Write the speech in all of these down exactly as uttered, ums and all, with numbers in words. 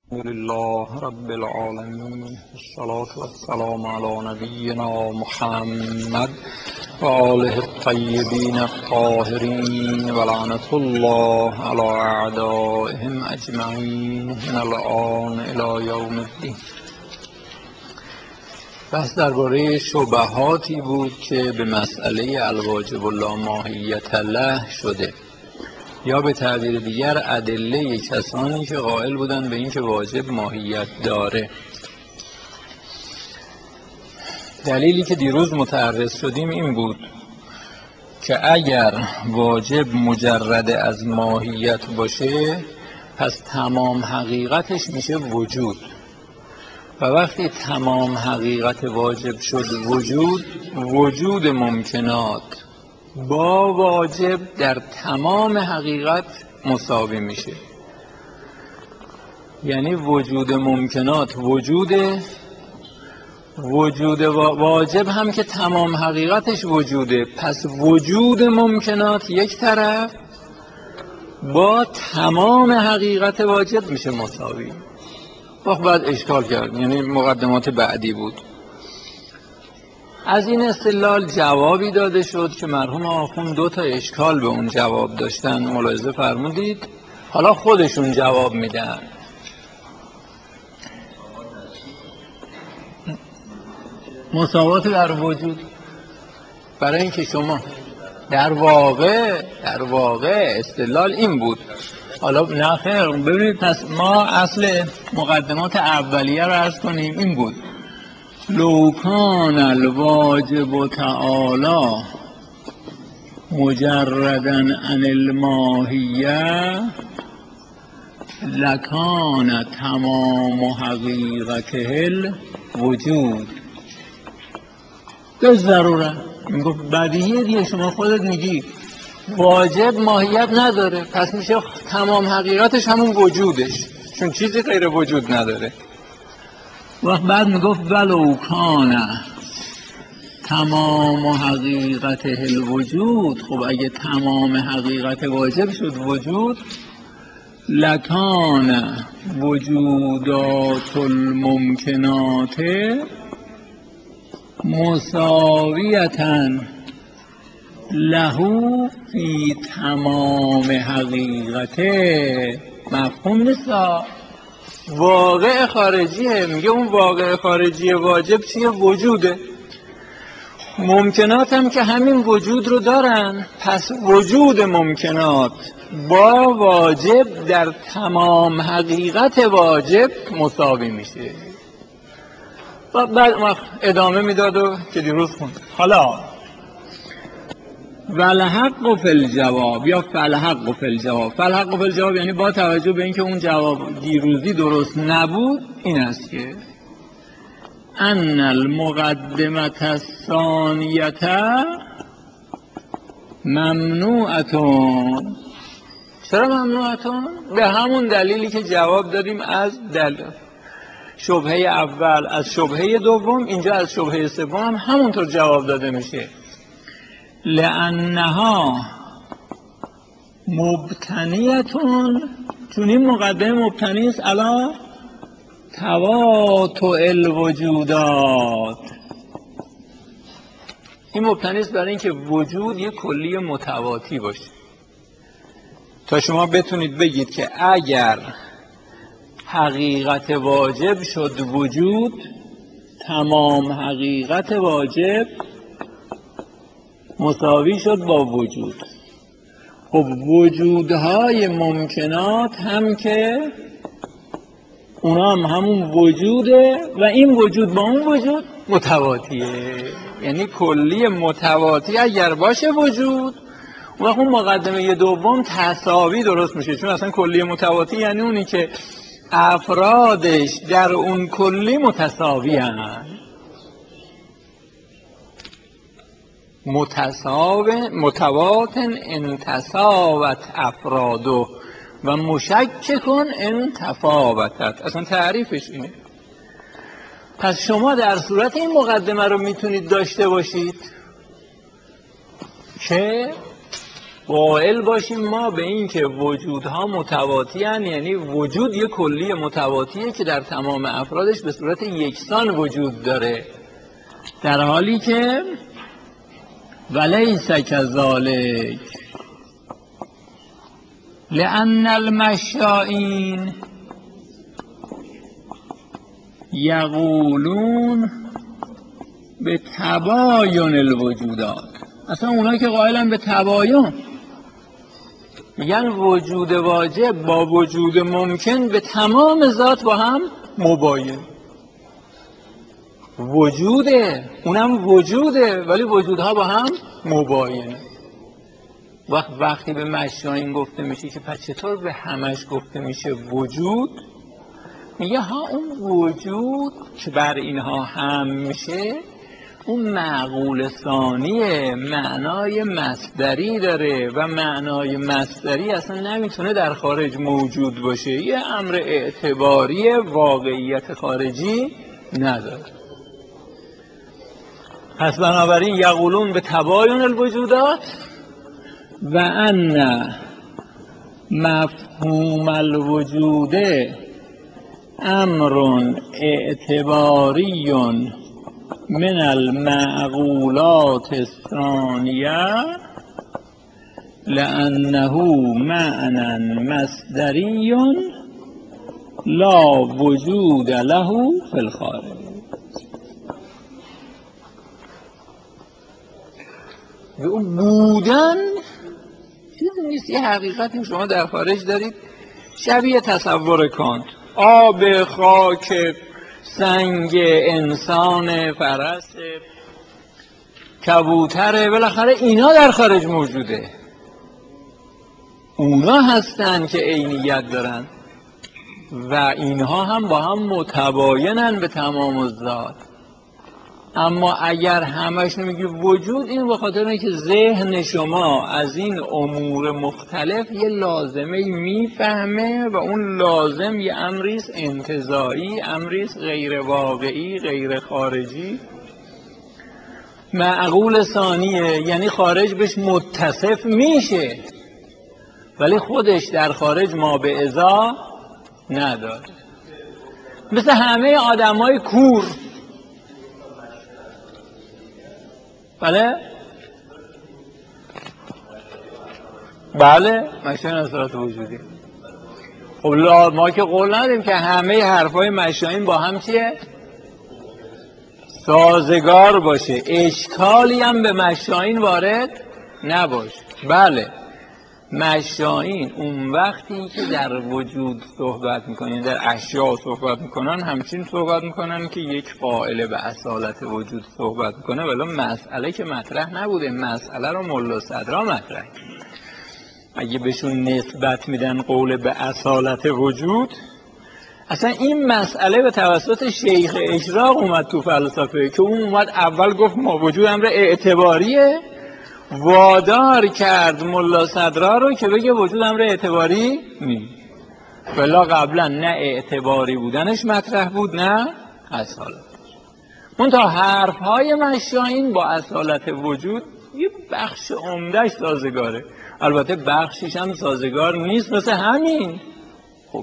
الحمد لله رب العالمين، والصلاة والسلام على نبينا محمد و آله الطیبین الطاهرین و لعنة الله على اعدائهم اجمعین من الآن الی یوم الدین. بحث درباره شبهاتی بود که به مسئله الواجب لا ماهیت له شده، یا به تعبیر دیگر ادله کسانی که قائل بودن به این که واجب ماهیت داره. دلیلی که دیروز متعرض شدیم این بود که اگر واجب مجرد از ماهیت باشه پس تمام حقیقتش میشه وجود، و وقتی تمام حقیقت واجب شد وجود، وجود ممکنات با واجب در تمام حقیقت مساوی میشه. یعنی وجود ممکنات وجوده، وجود واجب هم که تمام حقیقتش وجوده، پس وجود ممکنات یک طرف با تمام حقیقت واجب میشه مساوی. وقت بعد اشکال کرد، یعنی مقدمات بعدی بود. از این استدلال جوابی داده شد که مرحوم آخوند دو تا اشکال به اون جواب داشتن، ملاحظه فرمودید. حالا خودشون جواب میدن. مساوات در وجود، برای اینکه شما در واقع در واقع استدلال این بود. حالا نه خیر، ببینید پس ما اصل مقدمات اولیه رو عرض کنیم. این بود لو کان الواجب تعالی مجردا عن الماهیه لکان تمام حقیقته الوجود. به ضروره میگفت بدیهیه دیگه، شما خودت میگی واجب ماهیت نداره، پس میشه تمام حقیقتش همون وجودش، چون چیزی غیر وجود نداره. وقت بعد میگفت ولو کان تمام حقیقته الوجود. خب اگه تمام حقیقت واجب شد وجود، لکان وجودات الممکنات مساویتا له فی تمام حقیقته. مفهوم نیست، واقع خارجیه. میگه اون واقع خارجی واجب چیه؟ وجوده. ممکنات هم که همین وجود رو دارن، پس وجود ممکنات با واجب در تمام حقیقت واجب مساوی میشه. بعد ادامه میداد و که دیروز خوند. حالا والحق فی الجواب یا فالحق فی الجواب. فالحق فی الجواب یعنی با توجه به اینکه اون جواب دیروزی درست نبود، این است که ان المقدمه الثانیه ممنوعتون. چرا ممنوعتون؟ به همون دلیلی که جواب دادیم از دلیل شبهه اول، از شبهه دوم، اینجا از شبهه سوم هم همونطور جواب داده میشه. لانها مبتنیتون، چون این مقدمه مبتنی است علی تواطؤ الوجودات. این مبتنی است برای اینکه وجود یک کلی متواتی باشه، تا شما بتونید بگید که اگر حقیقت واجب شد وجود، تمام حقیقت واجب مساوی شد با وجود. خب وجودهای ممکنات هم که اونا هم همون وجوده و این وجود با اون وجود متواتیه. یعنی کلی متواتی اگر باشه وجود، و اون مقدمه دوم تساوی درست میشه. چون اصلا کلی متواتی یعنی اونی که افرادش در اون کلی متساوی هستند. متساوی متواتن انتساوت افراده و مشککن ان تفاوتت. اصلا تعریفش اینه. پس شما در صورت این مقدمه رو میتونید داشته باشید که قائل باشیم ما به این که وجودها متواتی هستند، یعنی وجود یک کلی متواتیه که در تمام افرادش به صورت یکسان وجود داره، در حالی که ولیس کذالک لأن المشائین یقولون به تباین الوجودات. اصلا اونا که قائلن به تباین، میگن وجود واجب با وجود ممکن به تمام ذات با هم مباین. وجوده، اونم وجوده، ولی وجودها با هم مباینه. وقت وقتی به مشائین گفته میشه که پس چطور به همش گفته میشه وجود، میگه ها اون وجود که بر اینها هم میشه اون معقول ثانیه، معنای مصدری داره و معنای مصدری اصلا نمیتونه در خارج موجود باشه، یه امر اعتباری واقعیت خارجی نداره. پس بنابراین یقولون به تباین الوجودات و ان مفهوم الوجود امر اعتباری من المعقولات الثانیه لأنه معنى مصدری لا وجود له فی الخارج. اون بودن چیزی نیست، یه حقیقتی شما در خارج دارید شبیه تصور کانت، آب، خاک، سنگ، انسان، فرس، کبوتره، بالاخره اینا در خارج موجوده، اونا هستن که عینیت دارن و اینها هم با هم متباینن به تمام الذات. اما اگر همش نمیگی وجود، این به خاطر اینکه ذهن شما از این امور مختلف یه لازمه میفهمه و اون لازم یه امریست انتزاعی، امریست غیر واقعی، غیر خارجی. معقول ثانیه یعنی خارج بهش متصف میشه ولی خودش در خارج ما به ازا نداره. مثل همه آدمای کور. بله بله مشاهین از صورت وجودی. خب ما که قول ندیم که همه حرفای مشاهین با هم چیه؟ سازگار باشه، اشکالی هم به مشاهین وارد نباشه. بله مشاهین اون وقتی که در وجود صحبت میکنن، در اشیاء صحبت میکنن، همچین صحبت میکنن که یک قائل به اصالت وجود صحبت میکنه، ولی مسئله که مطرح نبوده، مسئله رو ملا صدرا مطرح. اگه بهشون نسبت میدن قول به اصالت وجود، اصلا این مسئله به توسط شیخ اشراق اومد تو فلسفه که اون اومد اول گفت ما وجود امر اعتباریه، وادار کرد ملا صدرا رو که بگه وجود امر اعتباری نیست، ولی قبلا نه اعتباری بودنش مطرح بود نه اصالت. اون تا حرفهای مشاهین با اصالت وجود یه بخش عمدهش سازگاره، البته بخشش هم سازگار نیست، مثل همین. خب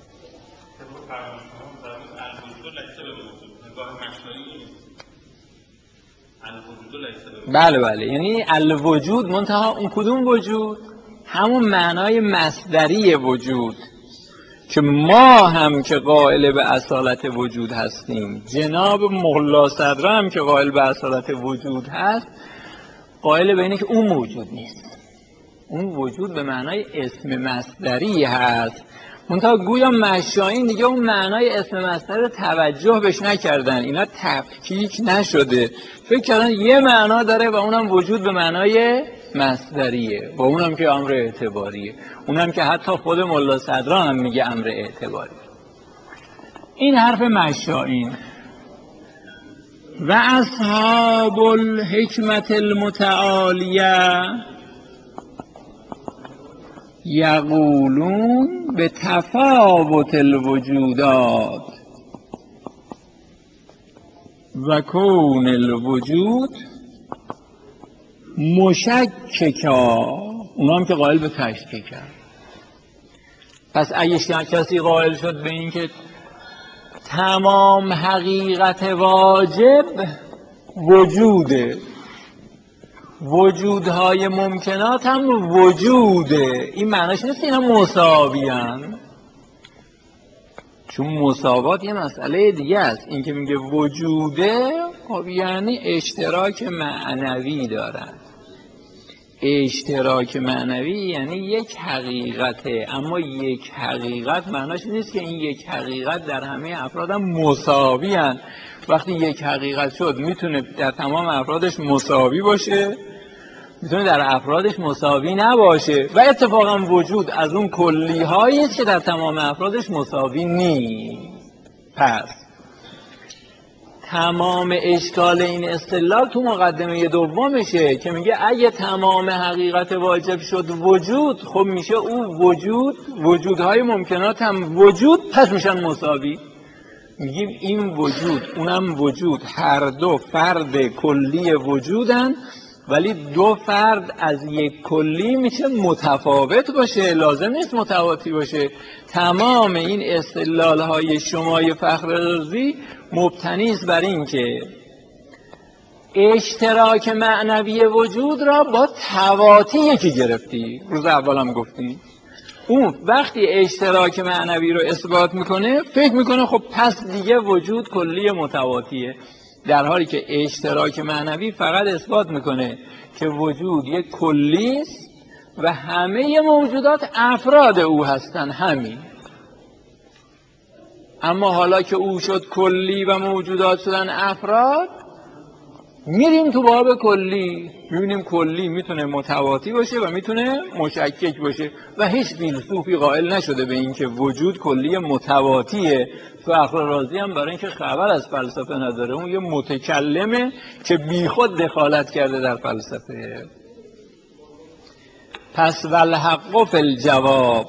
بله بله یعنی الوجود منتها اون کدوم وجود؟ همون معنای مصدری وجود که ما هم که قائل به اصالت وجود هستیم، جناب ملا صدرا هم که قائل به اصالت وجود هست، قائل به اینه که اون موجود نیست، اون وجود به معنای اسم مصدری هست. منتها گویا مشاهین دیگه اون معنای اسم مصدر رو توجه بهش نکردن، اینا تفکیک نشده، فکر کردن یه معنا داره و اونم وجود به معنای مصدریه و اونم که امر اعتباریه، اونم که حتی خود ملا صدرا هم میگه امر اعتباری. این حرف مشاهین. و اصحاب الحکمت المتعالیه یقولون به تفاوت الوجودات و کون الوجود مشککا اونا هم که قائل به تشریع کرد. پس اگه کسی قائل شد به این که تمام حقیقت واجب وجوده، وجودهای ممکنات هم وجوده، این معنیش نیست اینا مساوی هن. چون مساوات یه مسئله دیگه است. این که میگه وجوده خب یعنی اشتراک معنوی دارن. اشتراک معنوی یعنی یک حقیقته، اما یک حقیقت معنیش نیست که این یک حقیقت در همه افراد هم مساوی هن. وقتی یک حقیقت شد میتونه در تمام افرادش مساوی باشه، میتونه در افرادش مساوی نباشه، و اتفاقا وجود از اون کلی هایی است که در تمام افرادش مساوی نیست. پس تمام اشکال این استدلال تو مقدمه دومشه که میگه اگه تمام حقیقت واجب شد وجود، خب میشه او وجود، وجودهای ممکنات هم وجود، پس میشن مساوی. میگیم این وجود اونم وجود، هر دو فرد کلی وجودن، ولی دو فرد از یک کلی میشه متفاوت باشه، لازم نیست متواتی باشه. تمام این استدلال های شمای فخررازی مبتنی است بر این که اشتراک معنوی وجود را با تواتی یکی گرفتی. روز اولم گفتیم اون وقتی اشتراک معنوی رو اثبات میکنه فکر میکنه خب پس دیگه وجود کلی متواتیه، در حالی که اشتراک معنوی فقط اثبات میکنه که وجود یک کلی است و همه موجودات افراد او هستن، همین. اما حالا که او شد کلی و موجودات شدن افراد، میریم تو باب کلی، میبینیم کلی میتونه متواتی باشه و میتونه مشکک باشه و هیچ فیلسوفی قائل نشده به این که وجود کلی متواتیه. فخررازی هم برای اینکه خبر از فلسفه نداره، اون یه متکلمه که بیخود دخالت کرده در فلسفه. پس والحق فی الجواب،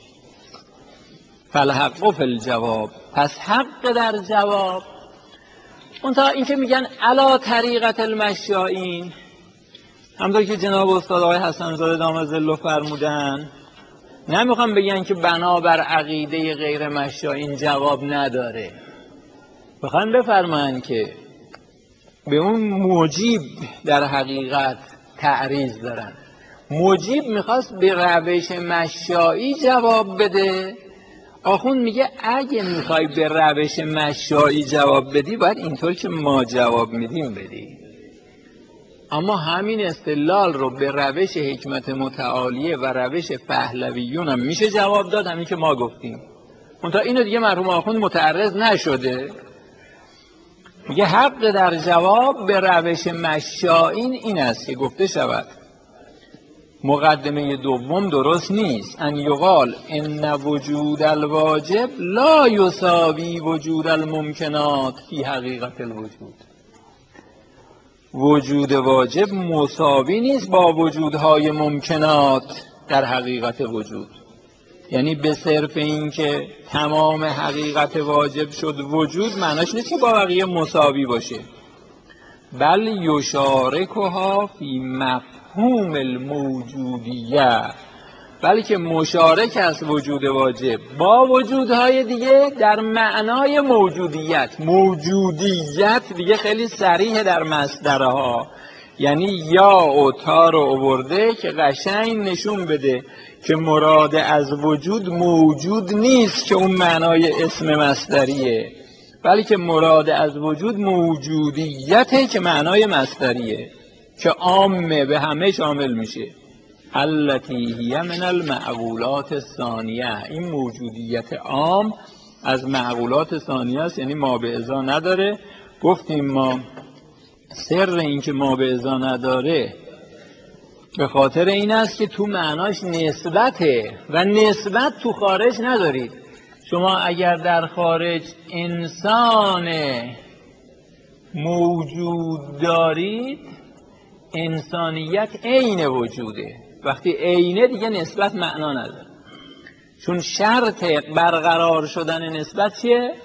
فالحق فی الجواب، پس حق در جواب. اون تا این که میگن علا طریقت المشائین، همونطور که جناب استاد آقای حسن زاده دام ظله فرمودن، نمیخوام بگن که بنابر عقیده غیر مشائین جواب نداره، بخوام بفرمان که به اون موجب در حقیقت تعریض دارن. موجب میخواست به روش مشائی جواب بده، آخوند میگه اگه میخوای به روش مشائی جواب بدی باید اینطور که ما جواب میدیم بدی. اما همین استدلال رو به روش حکمت متعالیه و روش پهلویون هم میشه جواب داد، همین که ما گفتیم. منتها اینو دیگه مرحوم آخوند متعرض نشده، میگه حق در جواب به روش مشائین این است که گفته شود مقدمه دوم درست نیست، ان یقال ان وجود الواجب لا یساوی وجود الممکنات فی حقیقت الوجود. وجود واجب مساوی نیست با وجودهای ممکنات در حقیقت وجود. یعنی به صرف این که تمام حقیقت واجب شد وجود معناش نیست که با بقیه مساوی باشه، بل یشارکها فی مفهوم الموجودیه، بلکه مشارک است وجود واجب با وجودهای دیگه در معنای موجودیت. موجودیت دیگه خیلی صریح در مصدرها، یعنی یا و تا رو آورده که قشنگ نشون بده که مراد از وجود موجود نیست که اون معنای اسم مصدریه، بلکه مراد از وجود موجودیته که معنای مصدریه که عامه به همه شامل میشه. التی هی من المعقولات الثانیه، این موجودیت عام از معقولات ثانیه است، یعنی ما به ازا نداره. گفتیم ما سر این که ما به ازا نداره به خاطر این است که تو معناش نسبته و نسبت تو خارج ندارید. شما اگر در خارج انسان موجود دارید، انسانیت عین وجوده. وقتی عینه دیگه نسبت معنا نداره، چون شرط برقرار شدن نسبت چیه؟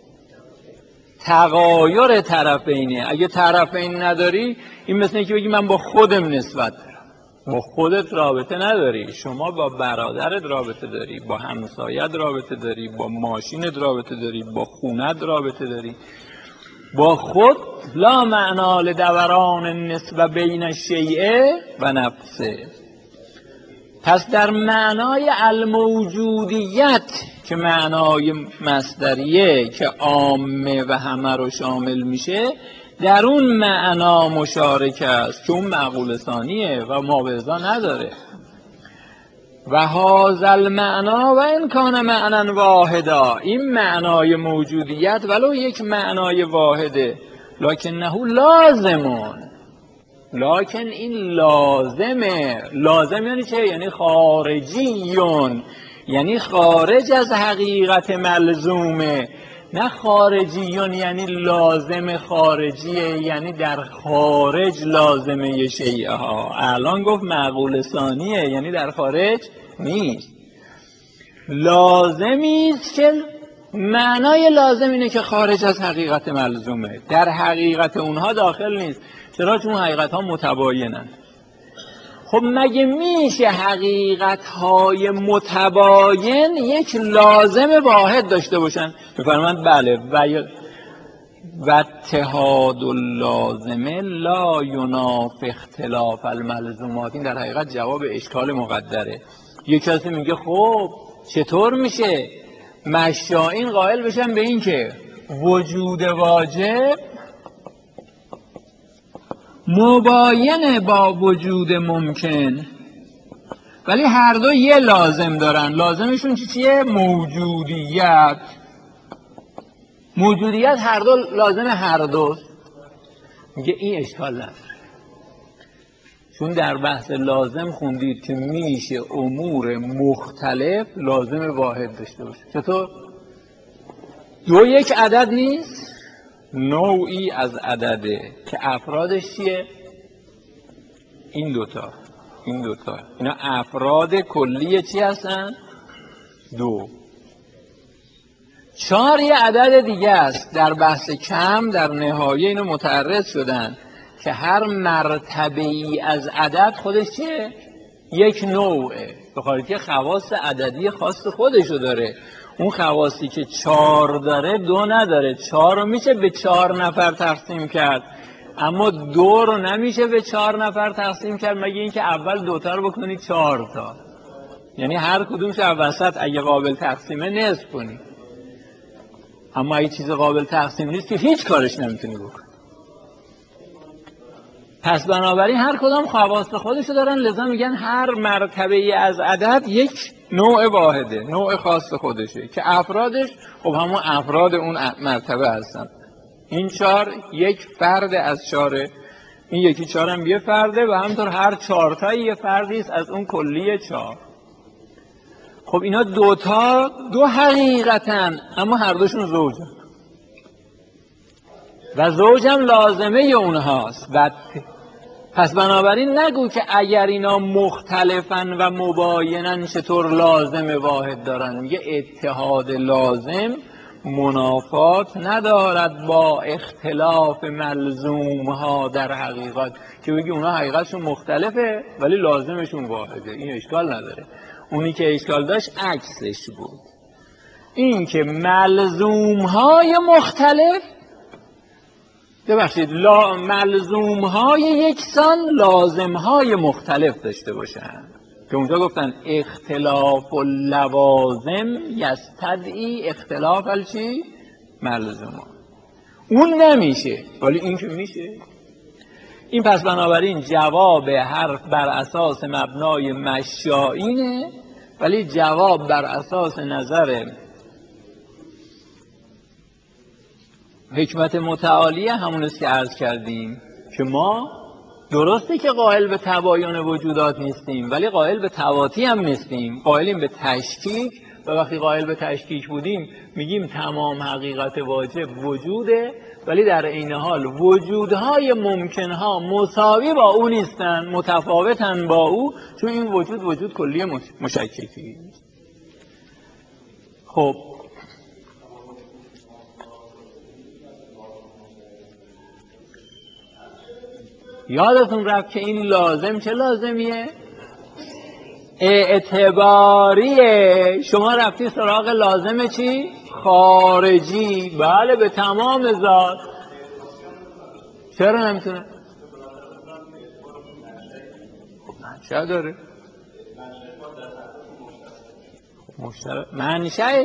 تغایر طرفینه. اگه طرفین نداری این مثل اینکه بگی من با خودم نسبت دارم. با خودت رابطه نداری، شما با برادرت رابطه داری، با همسایت رابطه داری، با ماشینت رابطه داری، با خونت رابطه داری. با خود لا معنا لدوران النسبه بین الشیء و نفسه. پس در معنای الموجودیت که معنای مصدریه که عامه و همه رو شامل میشه، در اون معنا مشارک است که اون معقول ثانیه و ماوضا نداره. و هذا المعنا و ان کان معنا واحدا، این معنای موجودیت ولو یک معنای واحده، لکنه لازمون، لکن این لازمه. لازم یعنی چه؟ یعنی خارجیون، یعنی خارج از حقیقت ملزومه. نه خارجیون یعنی لازم خارجیه، یعنی در خارج لازمه شیعه ها. الان گفت معقول ثانیه، یعنی در خارج نیست. لازمیست که معنای لازم اینه که خارج از حقیقت ملزومه، در حقیقت اونها داخل نیست. چرا؟ چون حقیقت ها متباینن. خب مگه میشه حقیقت های متباین یک لازم واحد داشته باشن؟ میفرماند بله، و و اتحاد اللازمه لا ینافی اختلاف الملزومات. این در حقیقت جواب اشکال مقدره. یک کسی میگه خب چطور میشه مشائین قائل بشن به این که وجود واجب مباینه با وجود ممکن، ولی هر دو یه لازم دارن. لازمشون چی چیه؟ موجودیت. موجودیت هر دو لازم هر دو. میگه این اشکال نداره، چون در بحث لازم خوندید که میشه امور مختلف لازم واحد داشته باشه. چطور؟ دو یک عدد نیست، نوعی از عدده که افرادش چیه؟ این دوتا، این دوتا، اینا افراد کلی چی هستن؟ دو. چهار یه عدد دیگه است. در بحث کم در نهایه اینو متعرض شدن که هر مرتبه ای از عدد خودش چیه؟ یک نوعه، به خاطر که خواص عددی خاص خودشو داره. اون خواصی که چهار داره دو نداره. چهار رو میشه به چهار نفر تقسیم کرد، اما دو رو نمیشه به چهار نفر تقسیم کرد مگه اینکه اول دوتا رو بکنید چهار تا، یعنی هر کدومش وسط اگه قابل تقسیمه نصف کنید. اما اگه چیز قابل تقسیم نیست که هیچ کارش نمیتونی بکنی. پس بنابراین هر کدام خواص خودشو دارن، لذا میگن هر مرتبه ای از عدد یک نوع واحده، نوع خاص خودشه که افرادش خب همون افراد اون مرتبه هستن. این چهار یک فرد از چهاره، این یکی چهار هم یه فرده و همینطور هر چهارتایی یه فردی است از اون کلیه چهار. خب اینا دوتا دو حقیقتن، اما هر دوشون زوجن و زوج هم لازمه اونهاست. و پس بنابراین نگو که اگر اینا مختلفن و مباینن چطور لازم واحد دارن. میگه اتحاد لازم منافات ندارد با اختلاف ملزوم ها در حقیقت، که بگی اونا حقیقتشون مختلفه ولی لازمشون واحده. این اشکال نداره. اونی که اشکال داشت عکسش بود، این که ملزوم های مختلف ببخشید لا ملزوم های یکسان لازم های مختلف داشته باشن، که اونجا گفتن اختلاف اللوازم یستدعی اختلاف الچی ملزوم. اون نمیشه ولی این که میشه. این پس بنابراین جواب حرف بر اساس مبنای مشائینه، ولی جواب بر اساس نظر حکمت متعالیه همون است که عرض کردیم که ما درسته که قائل به تباین وجودات نیستیم ولی قائل به تواطی هم نیستیم، قائلیم به تشکیک. و وقتی قائل به تشکیک بودیم میگیم تمام حقیقت واجب وجوده، ولی در عین حال وجودهای ممکنها مساوی با او نیستن، متفاوتن با او، چون این وجود وجود کلی مشککی. خب یادتون رفت که این لازم چه لازمیه؟ اعتباریه. شما رفتی سراغ لازم چی؟ خارجی. بله به تمام ذات. چرا نمیتونه؟ منشأ داره. مشترک منشأ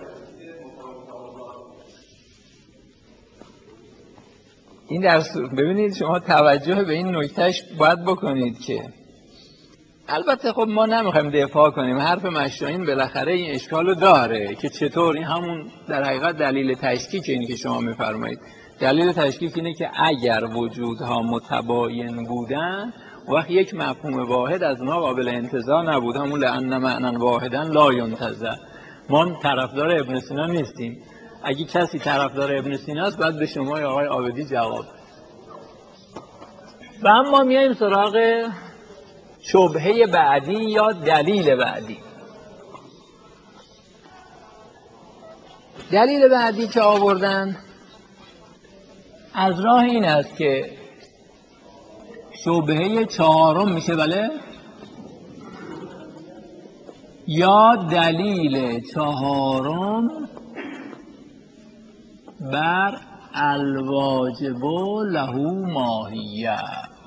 این درس. ببینید شما توجه به این نکتهش باید بکنید که البته خب ما نمیخوایم دفاع کنیم، حرف مشایخ بالاخره این اشکالو داره که چطور این همون در حقیقت دلیل تشکیک اینی که شما میفرمایید. دلیل تشکیک اینه که اگر وجودها متباین بودن وقت یک مفهوم واحد از ما قابل انتزاع نبود، همون لأن معنی واحدا لا ینتزع. ما طرفدار ابن سینا نیستیم. اگه کسی طرفدار ابن سینا است باید به شما یا آقای عابدی جواب. و اما میایم سراغ شبهه بعدی یا دلیل بعدی. دلیل بعدی که آوردن از راه این است که شبهه چهارم میشه، بله، یا دلیل چهارم بر الواجب له ماهیه.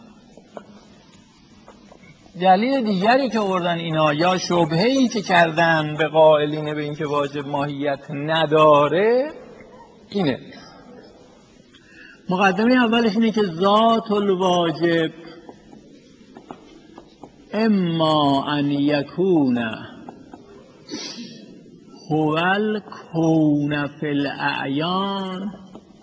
دلیل دیگری که آوردن اینا یا شبهه‌ای که کردن به قائلین به این که واجب ماهیت نداره اینه. مقدمه اولش اینه که ذات الواجب اما ان یکون هو الکون فی الاعیان.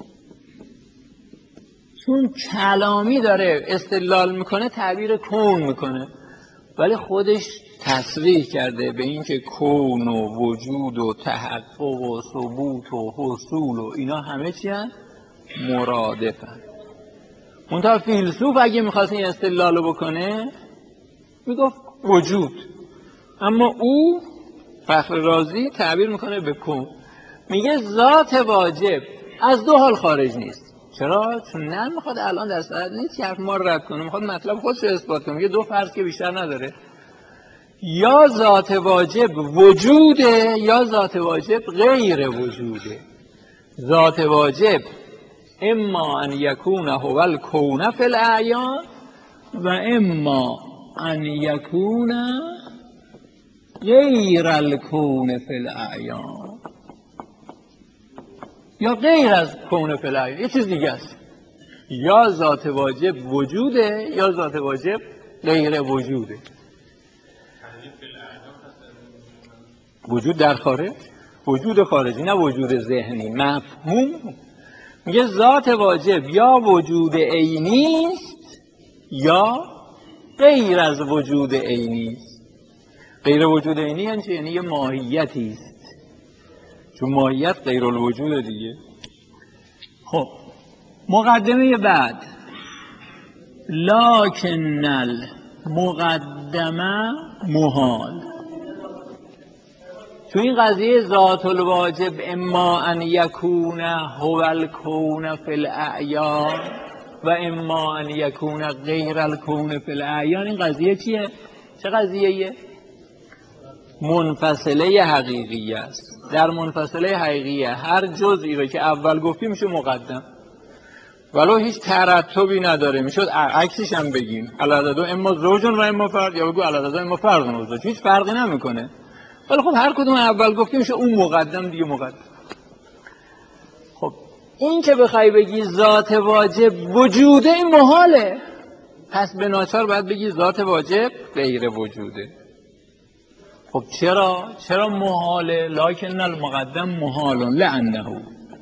چون کلامی داره استدلال میکنه تعبیر کون میکنه، ولی خودش تصریح کرده به این که کون و وجود و تحقق و ثبوت و حصول و اینا همه چی هست؟ مرادفن. منتها فیلسوف اگه میخواست این استدلالو بکنه میگفت وجود، اما او فخر رازی تعبیر میکنه به کون. میگه ذات واجب از دو حال خارج نیست. چرا؟ چون نه میخواد الان در صورت نیست که حرف ما رد کنه، میخواد مطلب خودش رو اثبات کنه. میگه دو فرض که بیشتر نداره، یا ذات واجب وجوده یا ذات واجب غیر وجوده. ذات واجب اما ان یکون هو الکون فی الاعیان و اما ان یکون غیر الکون فی الاعیان، یا غیر از کون فی الاعیان یه چیز دیگه است. یا ذات واجب وجوده یا ذات واجب غیر وجوده. وجود در خارج، وجود خارجی، نه وجود ذهنی. مفهوم میگه ذات واجب یا وجود عینی است یا غیر از وجود عینی است. غیر وجود عینی یعنی چی؟ یعنی یه ماهیتی است، چون ماهیت غیر الوجود دیگه. خب مقدمه بعد، لکن المقدمه محال. تو این قضیه ذات الواجب اما ان یکون هو الکون فی الاعیان و اما ان یکون غیر الکون فی الاعیان، این قضیه چیه؟ چه قضیه؟ منفصله حقیقیه است. در منفصله حقیقیه هر جزئی رو که اول گفتیم میشه مقدم، ولو هیچ ترتبی نداره. میشد عکسش هم بگیم العدد اما زوجون و اما فرد، یا بگو العدد اما فرد و زوج، هیچ فرقی نمیکنه. ولی خب هر کدوم اول گفتیم میشه اون مقدم دیگه مقدم. خب این که بخوای بگی ذات واجب وجوده این محاله، پس به ناچار باید بگی ذات واجب غیر وجوده. خب چرا؟ چرا محاله؟ لکن المقدم محال لانه.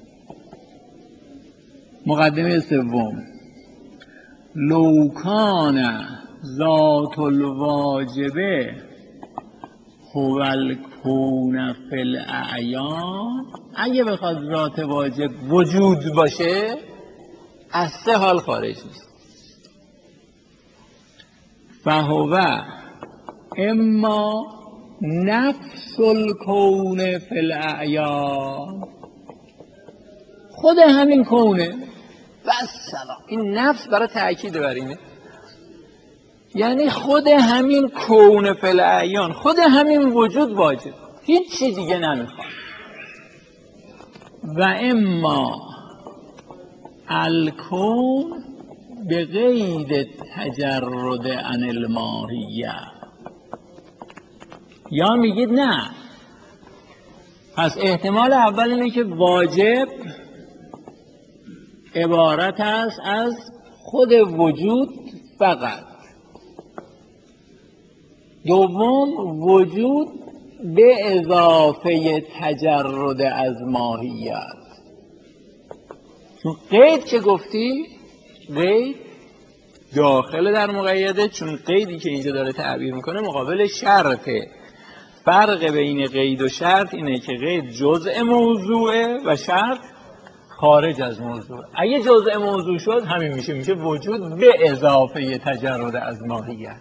مقدمه سوم، لو کان ذات الواجبه هو الکون فی الاعیان، اگه بخواد ذات واجب وجود باشه از سه حال خارج نیست. فهو اما نفس الکون فی الاعیان، خود همین کونه بس سلام. این نفس برای تأکید بر اینه. یعنی خود همین کون فی اعیان، خود همین وجود واجب، هیچ چی دیگه نمیخواد. و اما الکون به غیر تجرد عن الماهیه، یا میگید نه، پس احتمال اول اینه که واجب عبارت است از خود وجود فقط. دوم، وجود به اضافه تجرد از ماهیت. چون قید که گفتی، قید داخل در مقیده، چون قیدی که اینجا داره تعبیر میکنه مقابل شرطه. فرق بین قید و شرط اینه که قید جزء موضوعه و شرط خارج از موضوع. اگه جزء موضوع شد همین میشه میشه وجود به اضافه تجرد از ماهیت.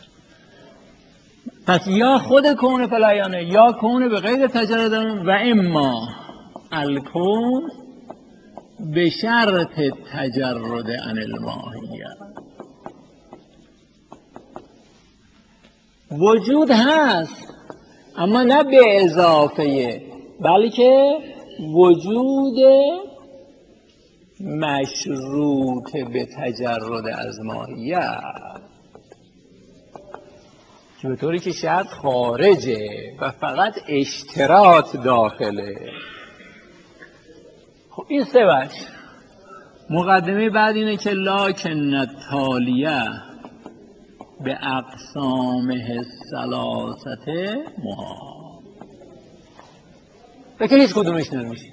پس یا خود کون فی اعیانه یا کون به غیر تجرد، و اما الکون به شرط تجرد عن الماهیت. وجود هست اما نه به اضافه، بلکه وجود مشروط به تجرد از ماهیت، که به طوری که شرط خارجه و فقط اشتراط داخله. خب این سه وجه. مقدمه بعد اینه که لکن التالیه به اقسامه الثلاثه محال. فکر هیچ کدومش نمیشه.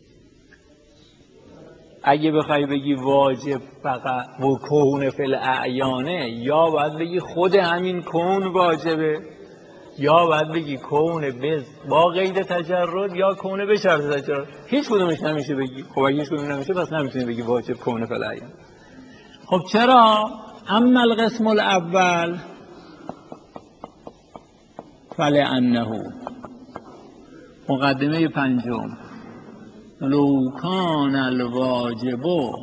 اگه بخوای بگی واجب فقط و کون فی الاعیانه، یا باید بگی خود همین کون واجبه، یا باید بگی کون بز با قید تجرد، یا کون به شرط تجرد. هیچ کدومش نمیشه بگی. خب اگه هیچ کدوم نمیشه پس نمیتونی بگی واجب کون فی الاعیان. خب چرا؟ اما القسم الاول فلانه، مقدمه پنجم، لو کان الواجب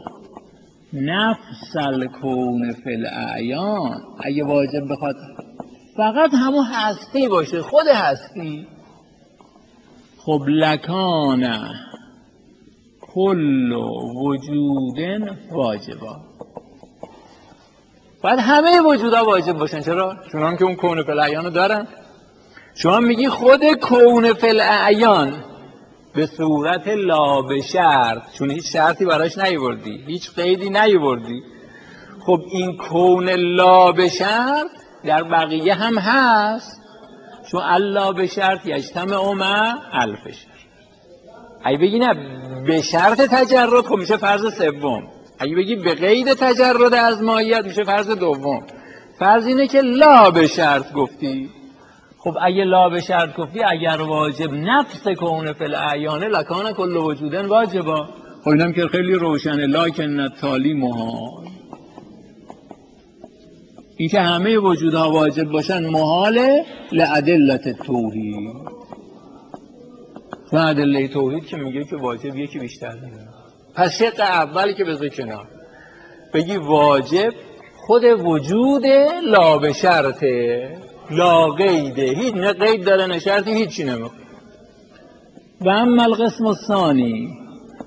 نفس الکون فی الاعیان، اگه واجب بخواد فقط همون هستی باشه، خود هستی، خب لکان کل وجود واجبا، باید همه وجودها واجب باشن. چرا؟ چون هم که اون کون فی الاعیان رو دارن. شما میگی خود کون فی الاعیان به صورت لا به شرط، چون هیچ شرطی براش نیوردی، هیچ قیدی نیوردی. خب این کون لا به شرط در بقیه هم هست، چون الا به شرط یجتمع مع الف شرط. اگه بگی نه به شرط تجرد، خب میشه فرض سوم. اگه بگی به قید تجرد از ماهیت، میشه فرض دوم. فرض اینه که لا به شرط گفتی. خب اگه لا به شرط گفتی، اگر واجب نفس کون فی الاعیان لکان کل وجود واجبا. خب اینم که خیلی روشنه، لکن التالی محال. این که همه وجودها واجب باشن محاله لادله توحید. و ادله توحید که میگه که واجب یکی بیشتر نیست. پس شق اولی که بذاری کنار، بگی واجب خود وجود لا به شرطه، لا قیده، هیچ نه قید داره نه شرطی، هیچی نمیخواد. و اما القسم الثانی،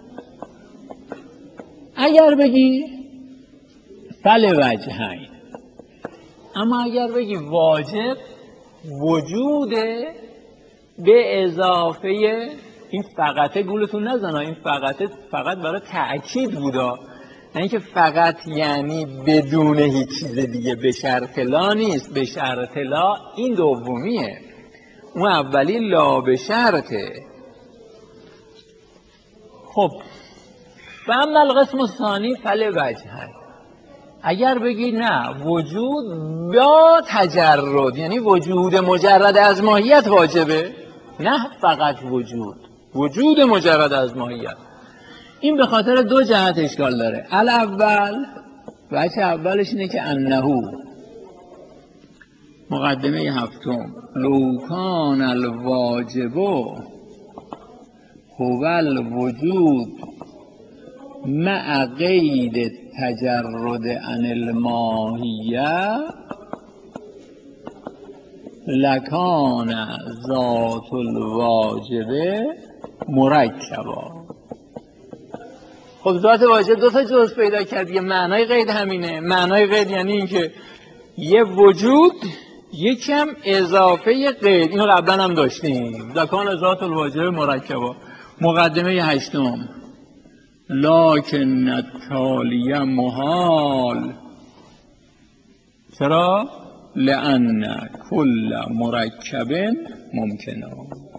اگر بگی فل وجهین، اما اگر بگی واجب وجود به اضافه، این فقطه گولتون نزنه، این فقطه فقط برای تأکید بودا، نه اینکه فقط یعنی بدون هیچ چیز دیگه، به شرط لا نیست. به شرط لا این دومیه، اون اولی لا به شرطه. خب و اما القسم الثانی فل وجهین، اگر بگی نه وجود با تجرد، یعنی وجود مجرد از ماهیت واجبه، نه فقط وجود، وجود مجرد از ماهیت. این به خاطر دو جهت اشکال داره. الاول، وجه اولش اینه که انهو، مقدمه هفتم، لو کان الواجب هو الوجود مع قید تجرد عن الماهیه لکان ذات الواجب مرکبا. خب ذات واجب دو تا جزء پیدا کرد. یه معنای قید همینه. معنای قید یعنی اینکه یه وجود یکم اضافه قید. اینو قبلا هم داشتیم. لکان ذات الواجب مرکبا. مقدمه هشتم لکن التالی محال. چرا؟ لأن کل مرکب ممکنه.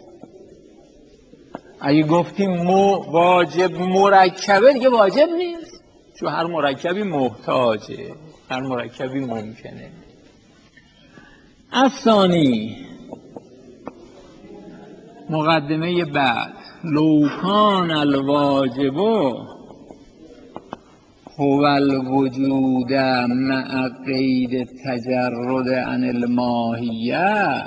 اگه گفتیم مو واجب مرکبه دیگه واجب نیست، چون هر مرکبی محتاجه، هر مرکبی ممکنه. الثانی مقدمه بعد لو کان الواجب هو الوجود مع قید تجرد عن الماهیه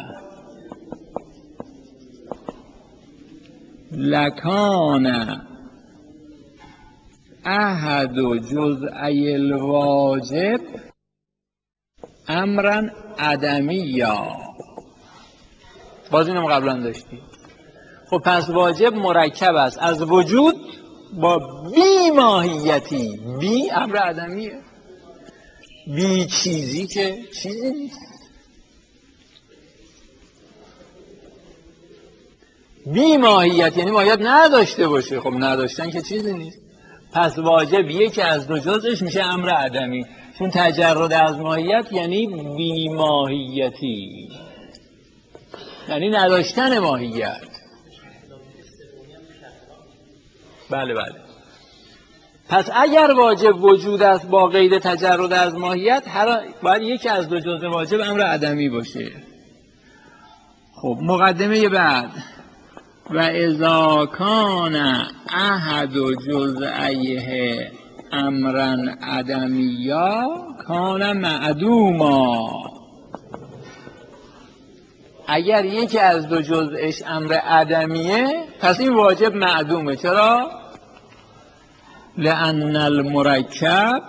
لکان احد جزئی الواجب امرا عدمیا. باز اینم قبلا داشتیم. خب پس واجب مرکب است از وجود با بی ماهیتی. بی امر عدمیه، بی چیزی که چیزی نیست. بی ماهیت یعنی ماهیت نداشته باشه. خب نداشتن که چیزی نیست. پس واجب یکی از دو جزش میشه امر عدمی، چون تجرد از ماهیت یعنی بی ماهیتی، یعنی نداشتن ماهیت. بله بله. پس اگر واجب وجود است با قید تجرد از ماهیت، هر باید یکی از دو جزء واجب امر عدمی باشه. خب مقدمه بعد و اذا کان احد جزئیه امرا عدمیا کان معدوما. اگر یکی از دو جزءش امر عدمیه پس این واجب معدومه. چرا؟ لأن المرکب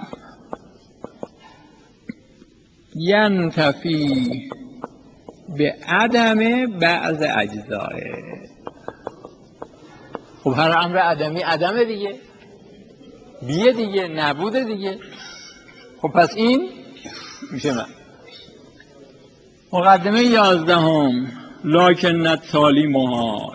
ینتفی به عدم بعض اجزائه. خب هر امر عدمی عدمه دیگه، بیه دیگه، نبوده دیگه. خب پس این میشه من. مقدمه یازدهم لکن التالی محال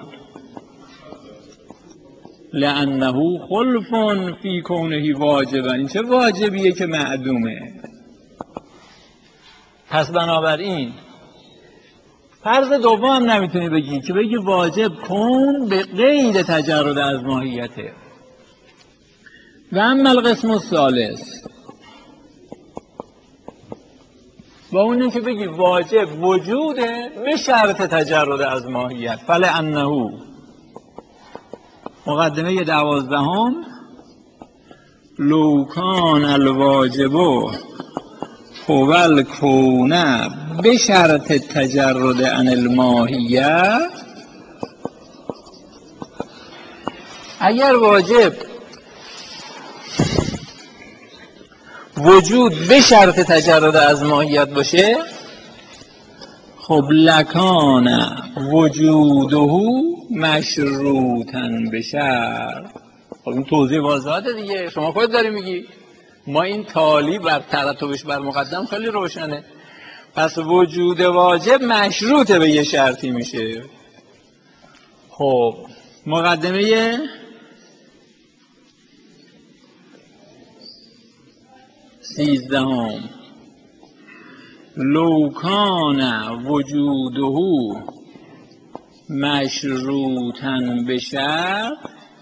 لأنه خلف فی کونه واجبا. این چه واجبیه که معدومه؟ پس بنابراین فرض دوم هم نمیتونی بگی که بگی واجب کن به قید تجرد از ماهیته. و اما القسم الثالث، با اونه که بگی واجب وجوده به شرط تجرد از ماهیت. فلانه مقدمه دوازدهم لو کان الواجب هو الکون به شرط تجرد عن الماهیه. اگر واجب وجود به شرط تجرد از ماهیت باشه، خب لکان وجوده مشروطا به شرط. خب این توضیح واضحه دیگه، شما خود داری میگی. ما این تالی بر ترتبش بر مقدم خیلی روشنه. پس وجود واجب مشروطه به یه شرطی میشه. خب مقدمه سیزدهم لو کان وجوده مشروطا به شرط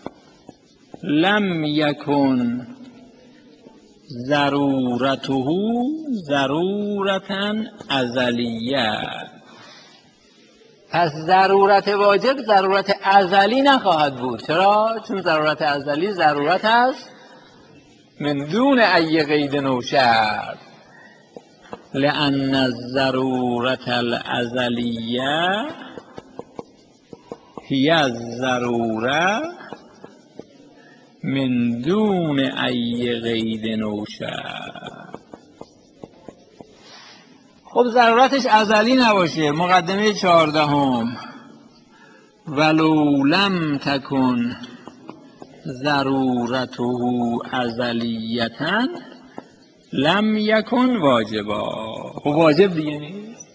لم یکن ضرورته ضرورتا ازلیه. پس ضرورت واجب ضرورت ازلی نخواهد بود. چرا؟ چون ضرورت ازلی ضرورت است من دون ای قید نو شرط. لأن الضرورت الازلیه هی الضروره من دون ای قید نو شرط. خب ضرورتش ازلی نباشه. مقدمه چهاردهم ولو لم تکن ضرورته ازلیتا لم یکن واجبا. خب واجب دیگه نیست.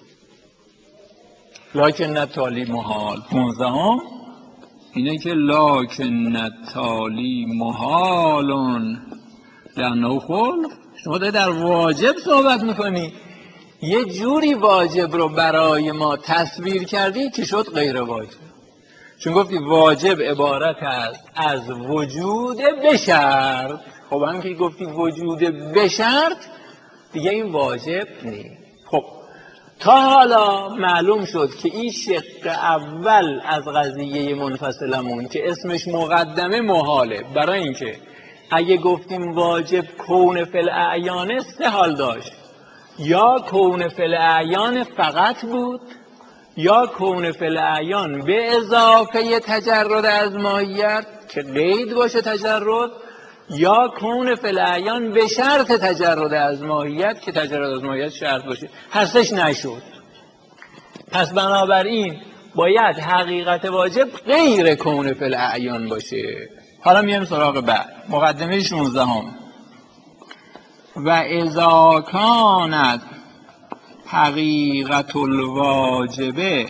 لکن التالی محال. پونزدهم اینه که لکن التالی محالون لانه خلف. شما داری در واجب صحبت میکنی، یه جوری واجب رو برای ما تصویر کردی که شد غیر واجب. چون گفتی واجب عبارت است از وجود بشرط. خب هم که گفتی وجود بشرط دیگه این واجب نیست. خب تا حالا معلوم شد که این شق اول از قضیه منفصلمون که اسمش مقدمه محاله. برای اینکه اگه گفتیم واجب کون فی الاعیان سه حال داشت، یا کون فی الاعیان فقط بود، یا کون فی الاعیان به اضافه تجرد از ماهیت که قید باشه تجرد، یا کون فی الاعیان به شرط تجرد از ماهیت که تجرد از ماهیت شرط باشه. هستش نشد. پس بنابراین باید حقیقت واجب غیر کون فی الاعیان باشه. حالا میایم سراغ بعد. مقدمه شانزدهم و اذا کانت حقیقت الواجبه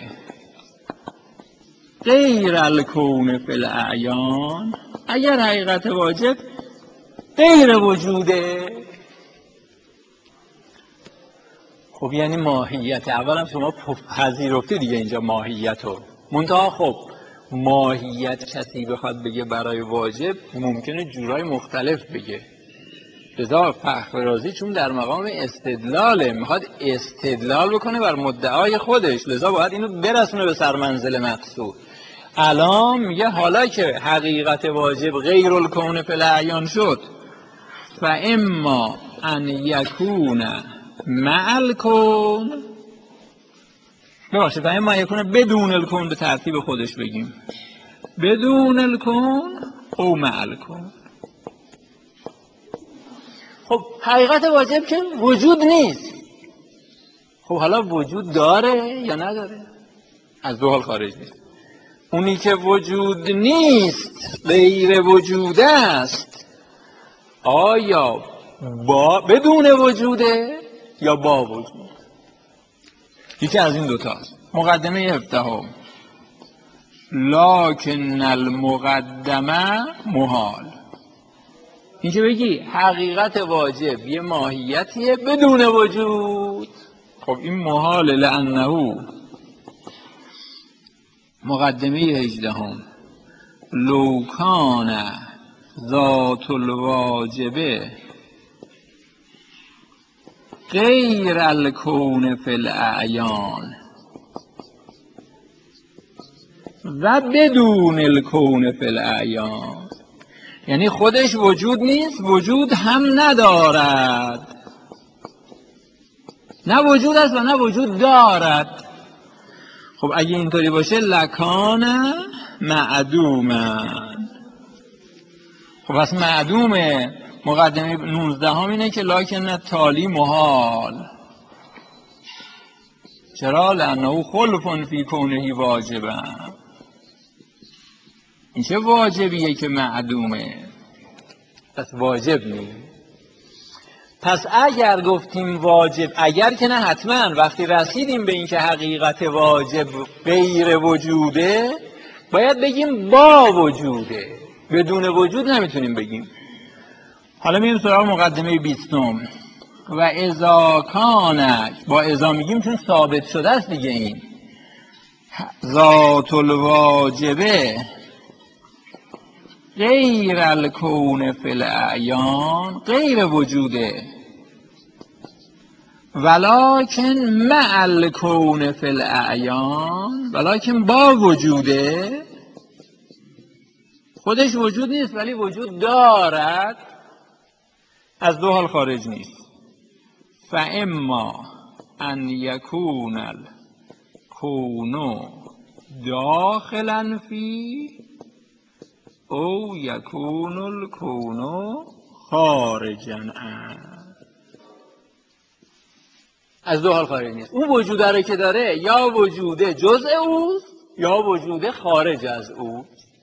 غیر الکون فی الاعیان. اگر حقیقت واجب غیر وجوده، خب یعنی ماهیت. اولا شما پذیرفتی دیگه اینجا ماهیت رو. منتها خب ماهیت کسی بخواد بگه برای واجب ممکنه جورای مختلف بگه. لذا فخررازی چون در مقام استدلاله، میخواد استدلال بکنه بر مدعای خودش، لذا باید اینو برسونه به سرمنزل مقصود. الان میگه حالا که حقیقت واجب غیر الکون فی الاعیان شد، فاما ان یکون مع الکون، ببخشید فاما ان یکون بدون الکون، به ترتیب خودش بگیم بدون الکون او مع الکون. خب حقیقت واجب که وجود نیست. خب حالا وجود داره یا نداره؟ از دو حال خارج نیست. اونی که وجود نیست غیر وجود است، آیا با بدون وجوده یا با وجود؟ یکی از این دوتاست. مقدمه هفدهم لکن المقدمه محال. این که بگی حقیقت واجب یه ماهیتیه بدون وجود، خب این محاله. لانه مقدمه هجدهم لو کان ذات الواجبه غیر الکون فی الاعیان و بدون الکون فی الاعیان، یعنی خودش وجود نیست، وجود هم ندارد. نه وجود است و نه وجود دارد. خب اگه اینطوری باشه لکان معدومن. خب پس معدومه. مقدمه نوزدهم اینه که لکن التالی محال. چرا؟ لانه خلف فی کونه واجبا. این چه واجبیه که معدومه؟ پس واجب نیست. پس اگر گفتیم واجب، اگر که نه حتما، وقتی رسیدیم به این که حقیقت واجب غیر وجوده باید بگیم با وجوده، بدون وجود نمیتونیم بگیم. حالا میریم سراغ مقدمه بیستم و اذا کان، با اذا میگیم چون ثابت شده است دیگه، این ذات الواجبه غیر الکون فی الاعیان غیر وجوده ولکن مع الکون فی الاعیان، ولکن با وجوده. خودش وجود نیست ولی وجود دارد. از دو حال خارج نیست. فاما ان یکون الکون داخلا فی او یکون الکون خارجا عنه. از دو حال خارج نیست. اون وجود رو که داره یا وجود جزء اوست یا وجود خارج از او.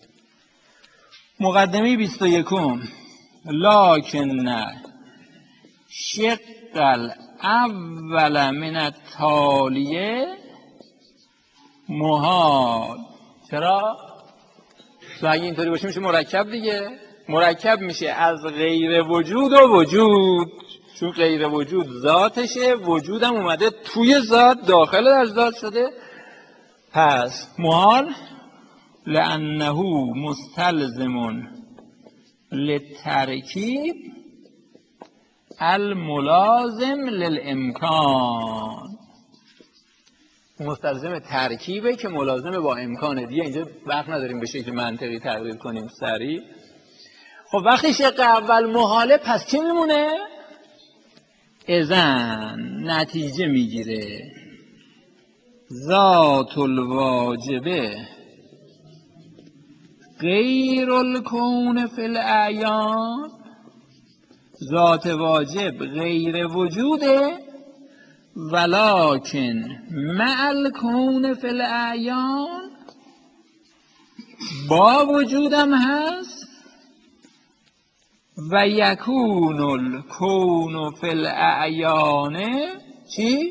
مقدمه بیست و یکم لکن شق الاول من التالیه محال. چرا؟ تو اگه اینطوری باشه میشه مرکب دیگه. مرکب میشه از غیر وجود و وجود، چون غیر وجود ذاتشه، وجودم اومده توی ذات، داخل در ذات شده. پس محال لانه مستلزم للترکیب الملازم للامکان. مستلزم ترکیبه که ملازم با امکانه دیگه. اینجا وقت نداریم به شکل منطقی تقریر کنیم سریع. خب وقتی شق اول محاله پس چی میمونه؟ اذن نتیجه میگیره ذات الواجبه غیر الکون فی الاعیان. ذات واجب غیر وجوده ولکن مع الکون فی الاعیان، با وجودم هست. و یکون الکون فی الاعیان چی؟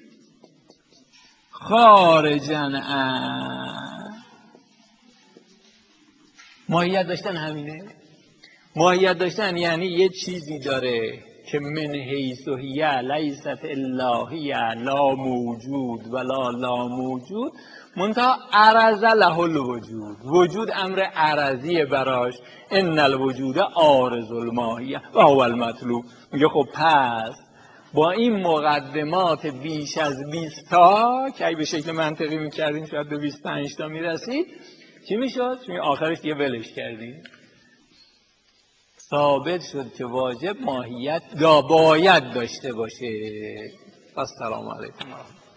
خارجا عن. ماهیت داشتن همینه. ماهیت داشتن یعنی یه چیزی داره که من حیث هی لیست الا هی لا موجود ولا لا موجود منتها عرض له الوجود. وجود امر عرضی براش. ان الوجود عارض الماهیه و هو المطلوب. میگه خب پس با این مقدمات بیش از بیست تا که اگه به شکل منطقی میکردیم شاید به بیست و پنج تا میرسید، چی میشد؟ چون آخرش دیگه ولش کردیم. ثابت شد که واجب ماهیت دا باید داشته باشه. السلام علیکم.